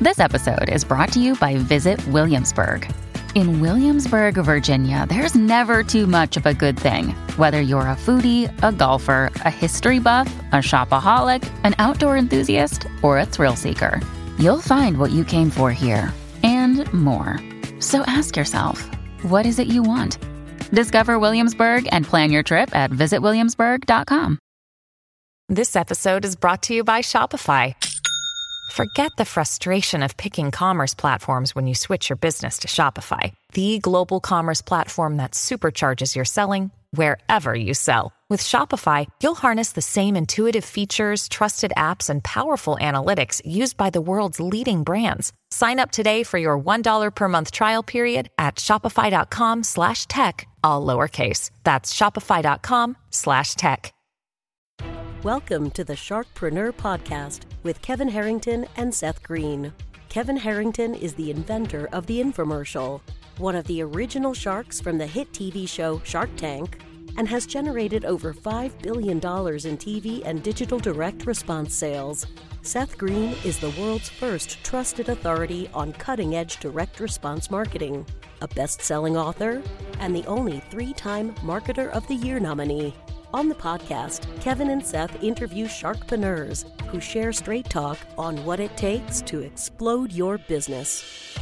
This episode is brought to you by Visit Williamsburg. In Williamsburg, Virginia, there's never too much of a good thing. Whether you're a foodie, a golfer, a history buff, a shopaholic, an outdoor enthusiast, or a thrill seeker, you'll find what you came for here and more. So ask yourself, what is it you want? Discover Williamsburg and plan your trip at visitwilliamsburg.com. This episode is brought to you by Shopify. Forget the frustration of picking commerce platforms when you switch your business to Shopify, the global commerce platform that supercharges your selling wherever you sell. With Shopify, you'll harness the same intuitive features, trusted apps, and powerful analytics used by the world's leading brands. Sign up today for your $1 per month trial period at shopify.com/tech, all lowercase. That's shopify.com/tech. Welcome to the Sharkpreneur Podcast with Kevin Harrington and Seth Green. Kevin Harrington is the inventor of the infomercial, one of the original sharks from the hit TV show Shark Tank, and has generated over $5 billion in TV and digital direct response sales. Seth Green is the world's first trusted authority on cutting-edge direct response marketing, a best-selling author, and the only 3-time Marketer of the Year nominee. On the podcast, Kevin and Seth interview sharkpreneurs who share straight talk on what it takes to explode your business.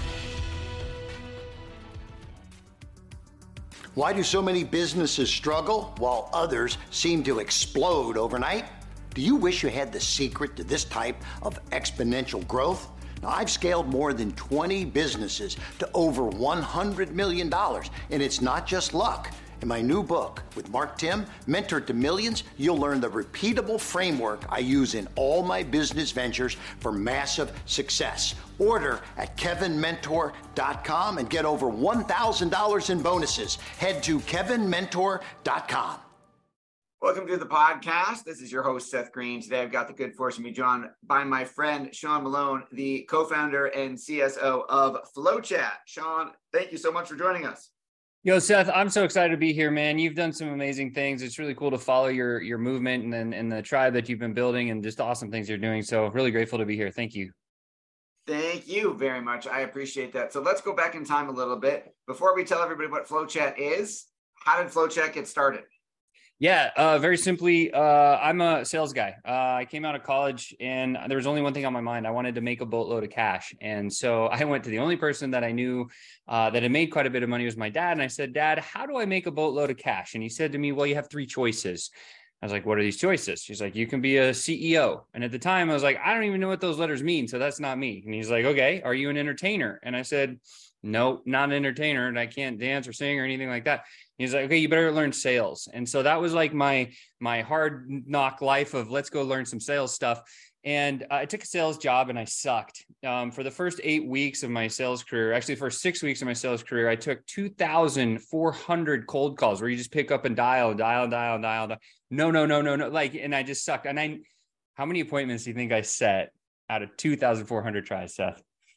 Why do so many businesses struggle while others seem to explode overnight? Do you wish you had the secret to this type of exponential growth? Now, I've scaled more than 20 businesses to over $100 million, and it's not just luck. In my new book with Mark Timm, Mentor to Millions, you'll learn the repeatable framework I use in all my business ventures for massive success. Order at kevinmentor.com and get over $1,000 in bonuses. Head to kevinmentor.com. Welcome to the podcast. This is your host, Seth Green. Today, I've got the good fortune to be joined by my friend, Sean Malone, the co-founder and CSO of FlowChat. Sean, thank you so much for joining us. Yo, Seth, I'm so excited to be here, man. You've done some amazing things. It's really cool to follow your movement and the tribe that you've been building and just awesome things you're doing. So really grateful to be here. Thank you. Thank you very much. I appreciate that. So let's go back in time a little bit. Before we tell everybody what FlowChat is, how did FlowChat get started? Yeah, very simply, I'm a sales guy. I came out of college and there was only one thing on my mind. I wanted to make a boatload of cash. And so I went to the only person that I knew that had made quite a bit of money was my dad. And I said, Dad, how do I make a boatload of cash? And he said to me, well, you have 3 choices. I was like, what are these choices? He's like, you can be a CEO. And at the time I was like, I don't even know what those letters mean. So that's not me. And he's like, okay, are you an entertainer? And I said, no, not an entertainer. And I can't dance or sing or anything like that. He's like, okay, you better learn sales. And so that was like my hard knock life of let's go learn some sales stuff. And I took a sales job and I sucked. For the first 8 weeks of my sales career, actually first 6 weeks of my sales career, I took 2,400 cold calls where you just pick up and dial. No. Like, and I just sucked. And how many appointments do you think I set out of 2,400 tries, Seth?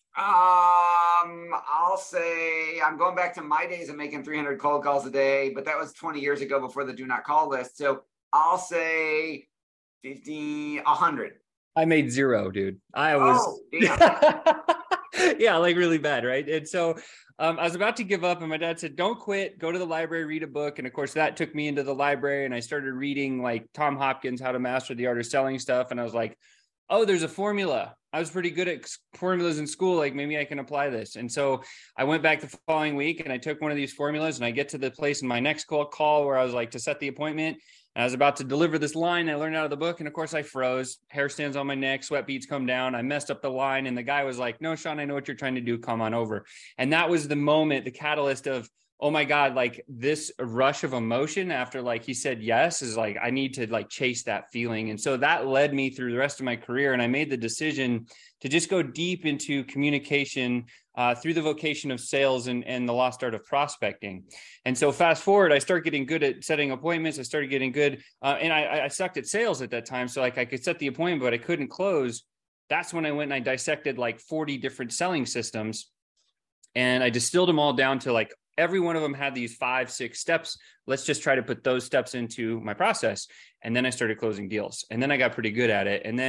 I'll say I'm going back to my days of making 300 cold calls a day, but that was 20 years ago before the do not call list. So I'll say 50, 100. I made 0, dude. I was, yeah, like really bad. Right. And so I was about to give up and my dad said, don't quit, go to the library, read a book. And of course that took me into the library and I started reading like Tom Hopkins, How to Master the Art of Selling stuff. And I was like, oh, there's a formula. I was pretty good at formulas in school. Like maybe I can apply this. And so I went back the following week and I took one of these formulas and I get to the place in my next call where I was like to set the appointment. And I was about to deliver this line I learned out of the book. And of course I froze, hair stands on my neck, sweat beads come down. I messed up the line. And the guy was like, no, Sean, I know what you're trying to do. Come on over. And that was the moment, the catalyst of, oh my God, like this rush of emotion after like he said yes is like, I need to like chase that feeling. And so that led me through the rest of my career. And I made the decision to just go deep into communication through the vocation of sales and the lost art of prospecting. And so fast forward, I started getting good at setting appointments. I started getting good. And I sucked at sales at that time. So like I could set the appointment, but I couldn't close. That's when I went and I dissected like 40 different selling systems. And I distilled them all down to like, every one of them had these 5-6 steps. Let's just try to put those steps into my process. And then I started closing deals and then I got pretty good at it. And then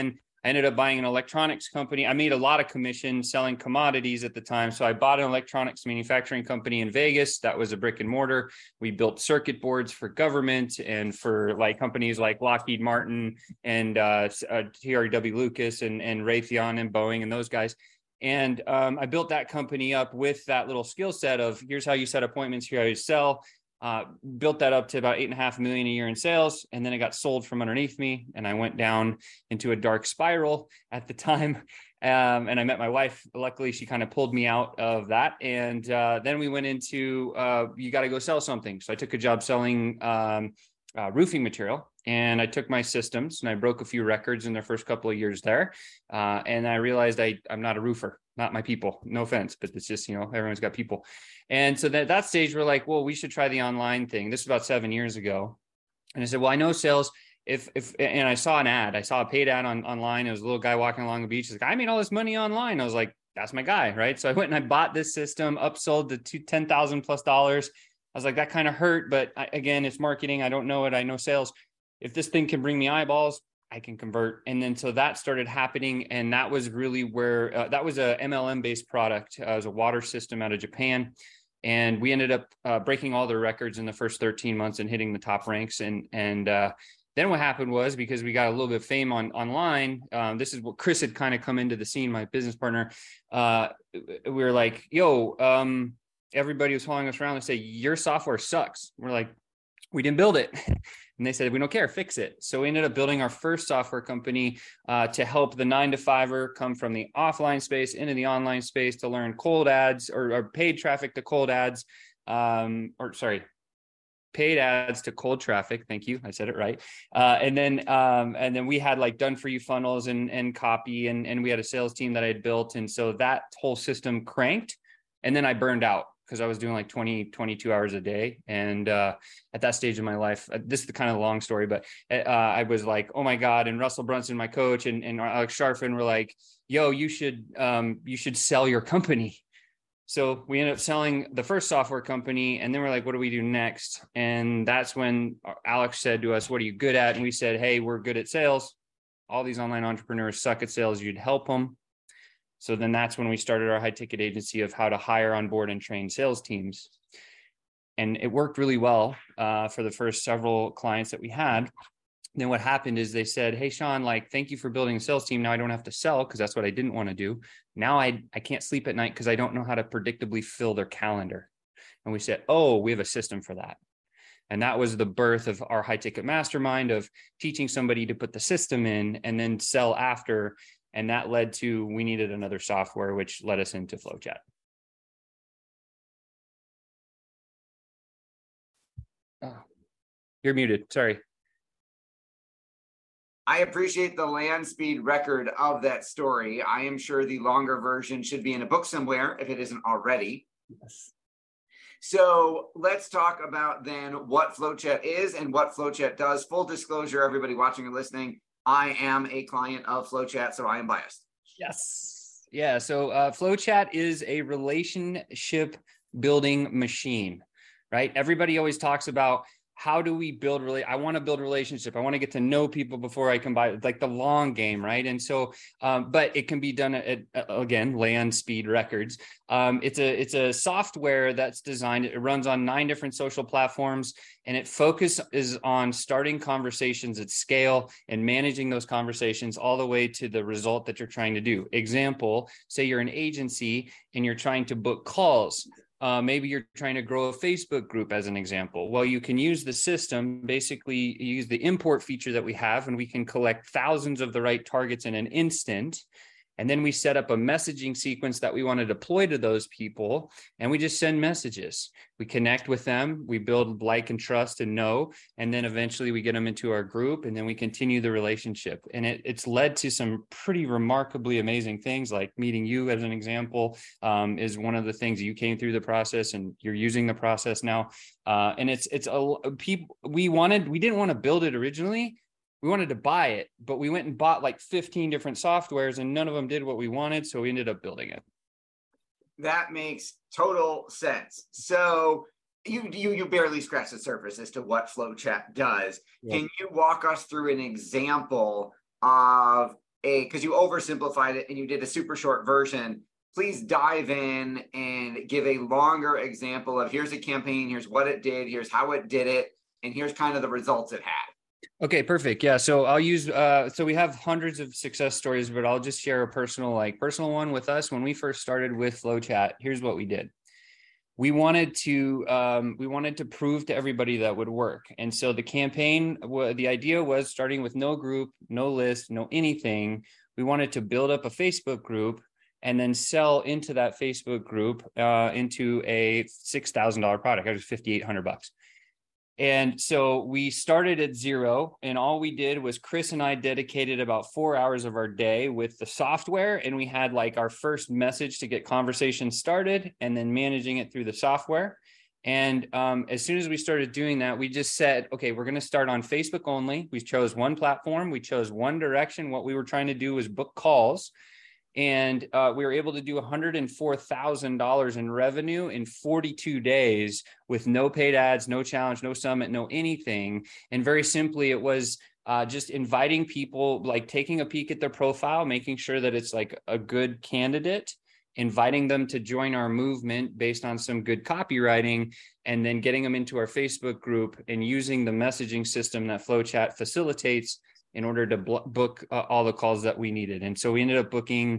I ended up buying an electronics company. I made a lot of commission selling commodities at the time. So I bought an electronics manufacturing company in Vegas. That was a brick and mortar. We built circuit boards for government and for like companies like Lockheed Martin and TRW Lucas and Raytheon and Boeing and those guys. And I built that company up with that little skill set of here's how you set appointments, here's how you sell. Built that up to about 8.5 million a year in sales. And then it got sold from underneath me. And I went down into a dark spiral at the time. And I met my wife. Luckily, she kind of pulled me out of that. And then we went into, you got to go sell something. So I took a job selling roofing material. And I took my systems and I broke a few records in the first couple of years there. And I realized I'm not a roofer, not my people. No offense, but it's just, everyone's got people. And so that stage, we're like, well, we should try the online thing. This was about 7 years ago. And I said, well, I know sales. And I saw an ad, I saw a paid ad online. It was a little guy walking along the beach. He's like, I made all this money online. I was like, that's my guy. Right. So I went and I bought this system, upsold to $10,000+. I was like, that kind of hurt, but again, it's marketing. I don't know it. I know sales. If this thing can bring me eyeballs, I can convert. And then so that started happening. And that was really where that was a MLM based product. It was a water system out of Japan. And we ended up breaking all the records in the first 13 months and hitting the top ranks. And then what happened was, because we got a little bit of fame online, this is what Chris had kind of come into the scene, my business partner. We were like, yo, everybody was following us around and say, your software sucks. We're like, we didn't build it. And they said, we don't care, fix it. So we ended up building our first software company to help the 9-to-5er come from the offline space into the online space to learn cold ads or paid traffic to cold ads, paid ads to cold traffic. Thank you. I said it right. And then we had like done for you funnels and copy, and we had a sales team that I had built. And so that whole system cranked, and then I burned out, because I was doing like 22 hours a day. And at that stage of my life, this is the kind of long story, but I was like, oh my God. And Russell Brunson, my coach, and Alex Sharfin were like, yo, you should sell your company. So we ended up selling the first software company. And then we're like, what do we do next? And that's when Alex said to us, what are you good at? And we said, hey, we're good at sales. All these online entrepreneurs suck at sales. You'd help them. So then that's when we started our high ticket agency of how to hire, onboard, and train sales teams. And it worked really well for the first several clients that we had. Then what happened is they said, hey, Sean, like, thank you for building a sales team. Now I don't have to sell, because that's what I didn't want to do. Now I can't sleep at night because I don't know how to predictably fill their calendar. And we said, oh, we have a system for that. And that was the birth of our high ticket mastermind, of teaching somebody to put the system in and then sell after. And that led to, we needed another software, which led us into FlowChat. Oh, you're muted. Sorry. I appreciate the land speed record of that story. I am sure the longer version should be in a book somewhere if it isn't already. Yes. So let's talk about then what FlowChat is and what FlowChat does. Full disclosure, everybody watching and listening, I am a client of FlowChat, so I am biased. Yes. Yeah. So FlowChat is a relationship building machine, right? Everybody always talks about, how do we build I want to build relationship. I want to get to know people before I can buy, like the long game. Right. And so, but it can be done at again, land speed records. It's a software that's designed, it runs on 9 different social platforms, and it focuses on starting conversations at scale and managing those conversations all the way to the result that you're trying to do. Example, say you're an agency and you're trying to book calls. Maybe you're trying to grow a Facebook group as an example. Well, you can use the system, basically use the import feature that we have, and we can collect thousands of the right targets in an instant. And then we set up a messaging sequence that we want to deploy to those people. And we just send messages. We connect with them. We build like and trust and know. And then eventually we get them into our group, and then we continue the relationship. And it's led to some pretty remarkably amazing things, like meeting you as an example, is one of the things. You came through the process and you're using the process now. And we didn't want to build it originally. We wanted to buy it, but we went and bought like 15 different softwares, and none of them did what we wanted. So we ended up building it. That makes total sense. So you barely scratched the surface as to what FlowChat does. Yeah. Can you walk us through an example of because you oversimplified it and you did a super short version. Please dive in and give a longer example of here's a campaign, here's what it did, here's how it did it, and here's kind of the results it had. Okay, perfect. Yeah. So I'll use, so we have hundreds of success stories, but I'll just share a personal one with us. When we first started with FlowChat, here's what we did. We wanted to prove to everybody that would work. And so the campaign, the idea was starting with no group, no list, no anything. We wanted to build up a Facebook group and then sell into that Facebook group into a $6,000 product. It was $5,800. And so we started at zero, and all we did was Chris and I dedicated about 4 hours of our day with the software, and we had like our first message to get conversations started and then managing it through the software. And as soon as we started doing that, we just said, okay, we're going to start on Facebook only. We chose one platform. We chose one direction. What we were trying to do was book calls. And we were able to do $104,000 in revenue in 42 days with no paid ads, no challenge, no summit, no anything. And very simply, it was just inviting people, like taking a peek at their profile, making sure that it's like a good candidate, inviting them to join our movement based on some good copywriting, and then getting them into our Facebook group and using the messaging system that FlowChat facilitates in order to book all the calls that we needed. And so we ended up booking,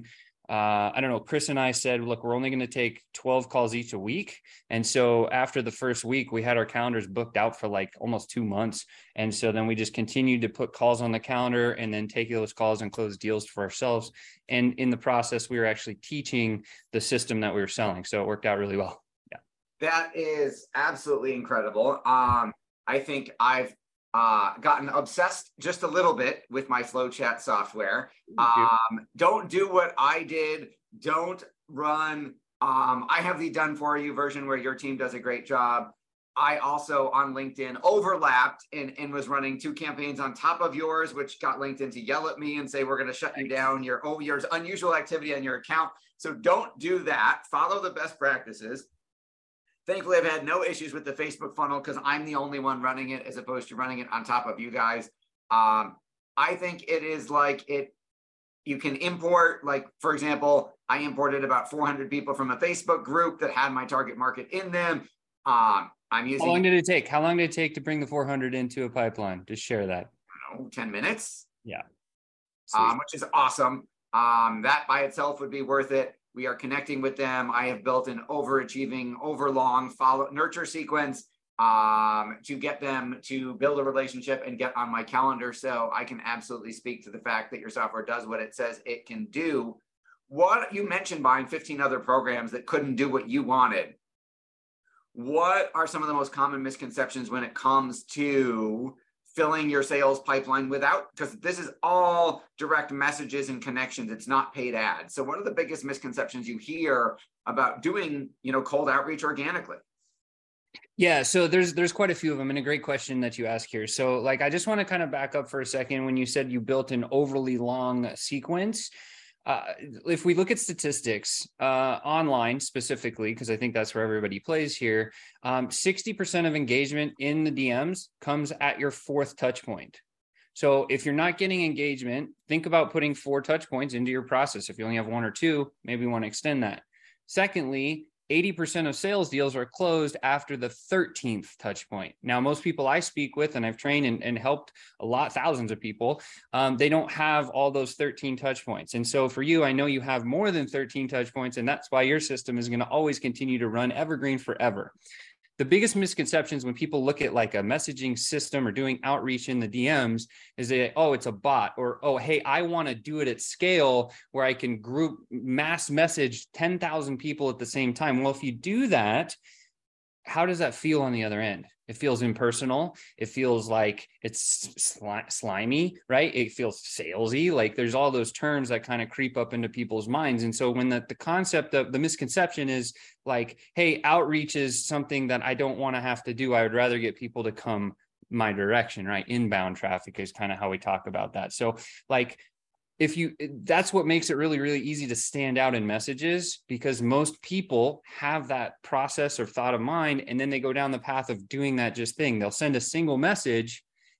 Chris and I said, look, we're only going to take 12 calls each a week. And so after the first week, we had our calendars booked out for like almost 2 months. And so then we just continued to put calls on the calendar and then take those calls and close deals for ourselves. And in the process, we were actually teaching the system that we were selling. So it worked out really well. Yeah. That is absolutely incredible. I think I've gotten obsessed just a little bit with my FlowChat software. Don't do what I did. Don't run. I have the done for you version where your team does a great job. I also on LinkedIn overlapped and was running 2 campaigns on top of yours, which got LinkedIn to yell at me and say, we're going to shut you down. Your unusual activity on your account. So don't do that. Follow the best practices. Thankfully, I've had no issues with the Facebook funnel because I'm the only one running it as opposed to running it on top of you guys. I think it is like you can import, like, for example, I imported about 400 people from a Facebook group that had my target market in them. How long did it take to bring the 400 into a pipeline? Just share that. I don't know, 10 minutes. Yeah. Which is awesome. That by itself would be worth it. We are connecting with them. I have built an overachieving, overlong nurture sequence to get them to build a relationship and get on my calendar. So I can absolutely speak to the fact that your software does what it says it can do. What you mentioned buying 15 other programs that couldn't do what you wanted. What are some of the most common misconceptions when it comes to filling your sales pipeline because this is all direct messages and connections. It's not paid ads. So what are the biggest misconceptions you hear about doing, cold outreach organically? Yeah. So there's quite a few of them, and a great question that you ask here. So like, I just want to kind of back up for a second. When you said you built an overly long sequence, if we look at statistics online specifically, because I think that's where everybody plays here, 60% of engagement in the DMs comes at your 4th touch point. So if you're not getting engagement, think about putting 4 touch points into your process. If you only have 1 or 2, maybe you want to extend that. Secondly, 80% of sales deals are closed after the 13th touch point. Now, most people I speak with, and I've trained and helped thousands of people, they don't have all those 13 touch points. And so for you, I know you have more than 13 touch points, and that's why your system is going to always continue to run evergreen forever. The biggest misconceptions when people look at like a messaging system or doing outreach in the DMs is it's a bot, or, hey, I want to do it at scale where I can group mass message 10,000 people at the same time. Well, if you do that, how does that feel on the other end? It feels impersonal. It feels like it's slimy, right? It feels salesy. Like there's all those terms that kind of creep up into people's minds. And so when the concept of the misconception is like, hey, outreach is something that I don't want to have to do. I would rather get people to come my direction, right? Inbound traffic is kind of how we talk about that. So like, that's what makes it really, really easy to stand out in messages, because most people have that process or thought of mind, and then they go down the path of doing that thing. They'll send a single message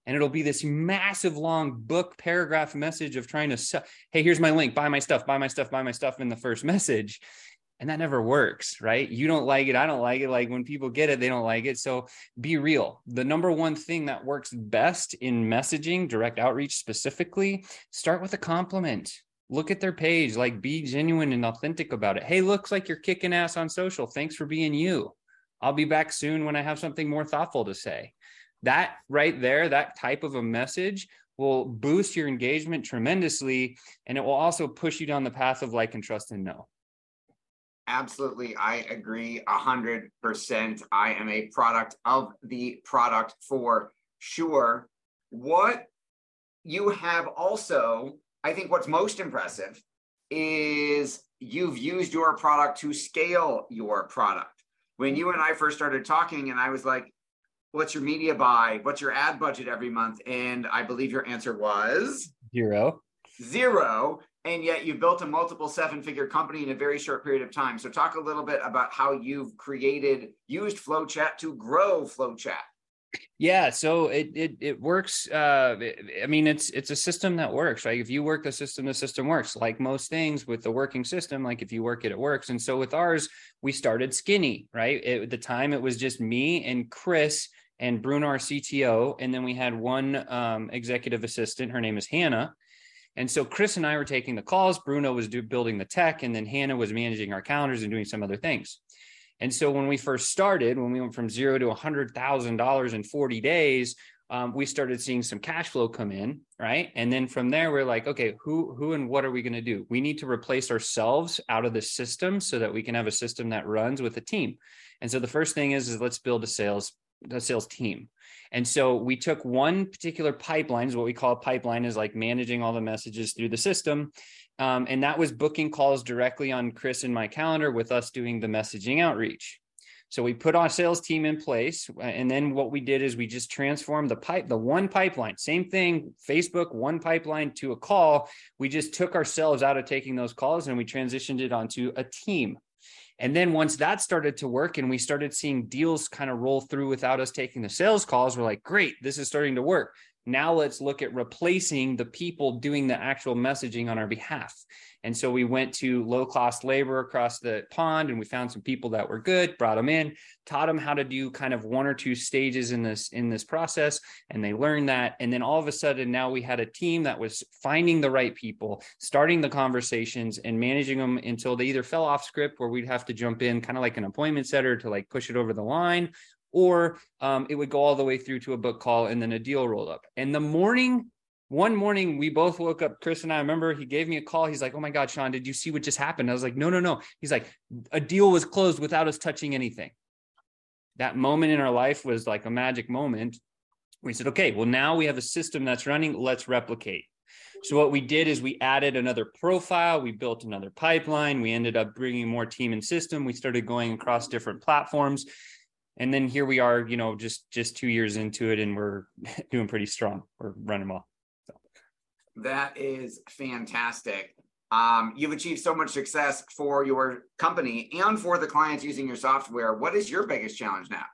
And it'll be this massive long book paragraph message of trying to sell, hey, here's my link, buy my stuff in the first message. And that never works, right? You don't like it. I don't like it. Like when people get it, they don't like it. So be real. The number one thing that works best in messaging, direct outreach specifically, start with a compliment. Look at their page, like be genuine and authentic about it. Hey, looks like you're kicking ass on social. Thanks for being you. I'll be back soon when I have something more thoughtful to say. That right there, that type of a message will boost your engagement tremendously. And it will also push you down the path of like and trust and know. Absolutely. I agree 100%. I am a product of the product for sure. What you have also, I think what's most impressive is you've used your product to scale your product. When you and I first started talking and I was like, what's your media buy? What's your ad budget every month? And I believe your answer was Zero. And yet you've built a multiple seven-figure company in a very short period of time. So talk a little bit about how you've used FlowChat to grow FlowChat. Yeah, so it works. I mean, it's a system that works, right? If you work the system works. Like most things with the working system, like if you work it, it works. And so with ours, we started skinny, right? At the time, it was just me and Chris and Bruno, our CTO. And then we had one executive assistant. Her name is Hannah. And so Chris and I were taking the calls. Bruno was building the tech, and then Hannah was managing our calendars and doing some other things. And so when we first started, when we went from $0 to $100,000 in 40 days, we started seeing some cash flow come in, right? And then from there, we're like, okay, who and what are we going to do? We need to replace ourselves out of the system so that we can have a system that runs with a team. And so the first thing is let's build a sales team. And so we took one particular pipeline, is what we call a pipeline, is like managing all the messages through the system. And that was booking calls directly on Chris and my calendar with us doing the messaging outreach. So we put our sales team in place. And then what we did is we just transformed the one pipeline, same thing, Facebook, one pipeline to a call. We just took ourselves out of taking those calls and we transitioned it onto a team. And then once that started to work and we started seeing deals kind of roll through without us taking the sales calls, we're like, great, this is starting to work. Now let's look at replacing the people doing the actual messaging on our behalf. And so we went to low-cost labor across the pond and we found some people that were good, brought them in, taught them how to do kind of one or two stages in this process. And they learned that. And then all of a sudden now we had a team that was finding the right people, starting the conversations and managing them until they either fell off script where we'd have to jump in kind of like an appointment setter to like push it over the line, or it would go all the way through to a book call and then a deal rolled up. And one morning, we both woke up, Chris and I remember he gave me a call. He's like, oh my God, Sean, did you see what just happened? I was like, no. He's like, a deal was closed without us touching anything. That moment in our life was like a magic moment. We said, okay, well, now we have a system that's running. Let's replicate. So what we did is we added another profile. We built another pipeline. We ended up bringing more team and system. We started going across different platforms. And then here we are, just 2 years into it, and we're doing pretty strong. We're running well. So. That is fantastic. You've achieved so much success for your company and for the clients using your software. What is your biggest challenge now?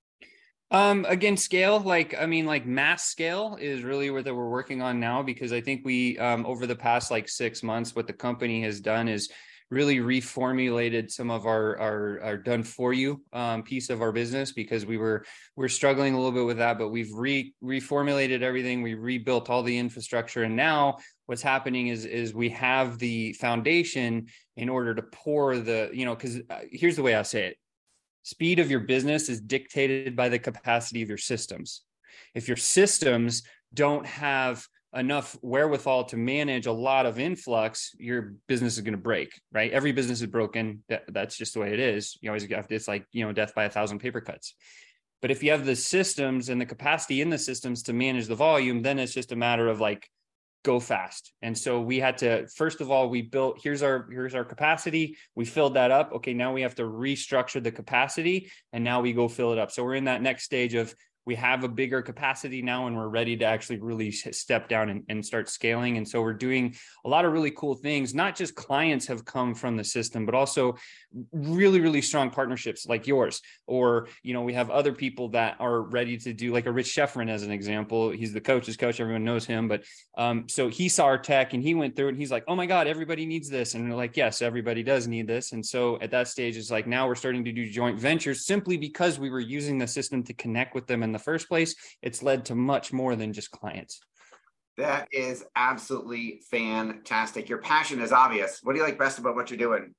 Again, scale, like mass scale is really what we're working on now, because I think we, over the past 6 months, what the company has done is really reformulated some of our done for you piece of our business, because we're struggling a little bit with that, but we've reformulated everything. We rebuilt all the infrastructure. And now what's happening is we have the foundation in order to pour because here's the way I say it. Speed of your business is dictated by the capacity of your systems. If your systems don't have enough wherewithal to manage a lot of influx, your business is going to break, right? Every business is broken. That's just the way it is. You always have to, it's like, death by 1,000 paper cuts. But if you have the systems and the capacity in the systems to manage the volume, then it's just a matter of go fast. And so we had to, first of all, we built, here's our capacity. We filled that up. Okay, now we have to restructure the capacity, and now we go fill it up. So we're in that next stage of, we have a bigger capacity now and we're ready to actually really step down and start scaling. And so we're doing a lot of really cool things. Not just clients have come from the system, but also really, really strong partnerships like yours. Or, we have other people that are ready to do, like a Rich Sheffrin as an example. He's the coach's coach. Everyone knows him. But so he saw our tech and he went through it and he's like, oh my God, everybody needs this. And we're like, yes, everybody does need this. And so at that stage, it's like, now we're starting to do joint ventures simply because we were using the system to connect with them in the first place. It's led to much more than just clients. That is absolutely fantastic. Your passion is obvious. What do you like best about what you're doing?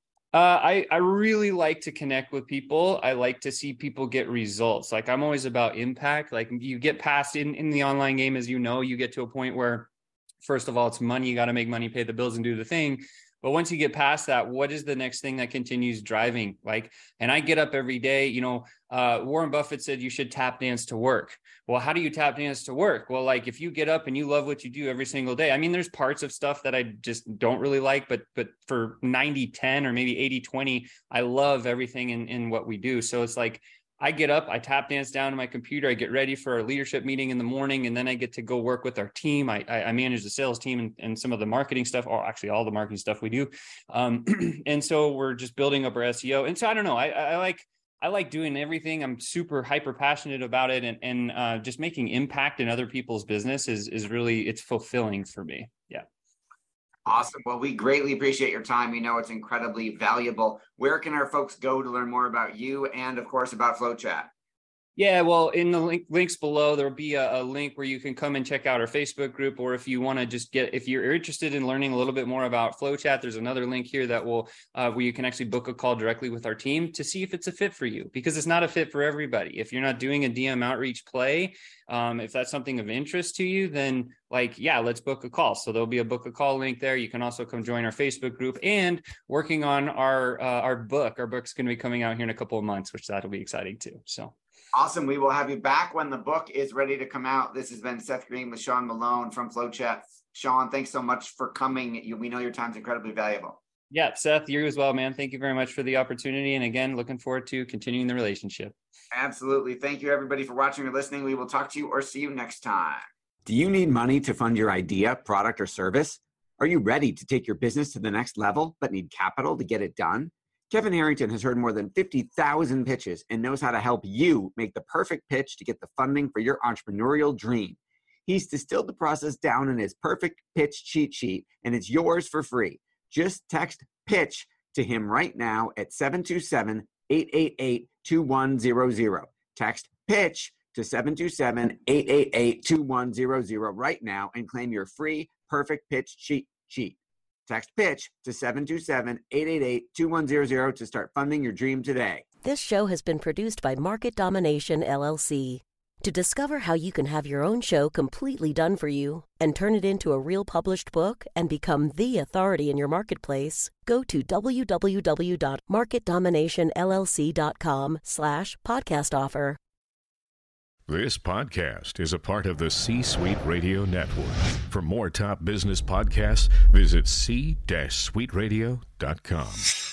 I really like to connect with people. I like to see people get results. Like, I'm always about impact. Like, you get past in the online game, as you get to a point where, first of all, it's money. You got to make money, pay the bills and do the thing. But once you get past that, what is the next thing that continues driving? And I get up every day, Warren Buffett said you should tap dance to work. Well, how do you tap dance to work? Well, if you get up and you love what you do every single day, I mean, there's parts of stuff that I just don't really like, but for 90-10 or maybe 80-20, I love everything in what we do. So it's like, I get up, I tap dance down to my computer, I get ready for our leadership meeting in the morning, and then I get to go work with our team. I manage the sales team and some of the marketing stuff, or actually all the marketing stuff we do. And so we're just building up our SEO. And so I don't know, I like doing everything. I'm super hyper passionate about it, and just making impact in other people's business is really, it's fulfilling for me. Yeah. Awesome. Well, we greatly appreciate your time. We know it's incredibly valuable. Where can our folks go to learn more about you and, of course, about FlowChat? Yeah, well, in the links below, there'll be a link where you can come and check out our Facebook group, or if you want to just if you're interested in learning a little bit more about FlowChat, there's another link here that will where you can actually book a call directly with our team to see if it's a fit for you, because it's not a fit for everybody. If you're not doing a DM outreach play, if that's something of interest to you, then let's book a call. So there'll be a book a call link there. You can also come join our Facebook group, and working on our book. Our book's going to be coming out here in a couple of months, which that'll be exciting too. So. Awesome. We will have you back when the book is ready to come out. This has been Seth Green with Sean Malone from FlowChat. Sean, thanks so much for coming. We know your time's incredibly valuable. Yeah, Seth, you as well, man. Thank you very much for the opportunity. And again, looking forward to continuing the relationship. Absolutely. Thank you, everybody, for watching or listening. We will talk to you or see you next time. Do you need money to fund your idea, product, or service? Are you ready to take your business to the next level, but need capital to get it done? Kevin Harrington has heard more than 50,000 pitches and knows how to help you make the perfect pitch to get the funding for your entrepreneurial dream. He's distilled the process down in his perfect pitch cheat sheet, and it's yours for free. Just text PITCH to him right now at 727-888-2100. Text PITCH to 727-888-2100 right now and claim your free perfect pitch cheat sheet. Text PITCH to 727-888-2100 to start funding your dream today. This show has been produced by Market Domination, LLC. To discover how you can have your own show completely done for you and turn it into a real published book and become the authority in your marketplace, go to www.marketdominationllc.com/podcast offer. This podcast is a part of the C-Suite Radio Network. For more top business podcasts, visit c-suiteradio.com.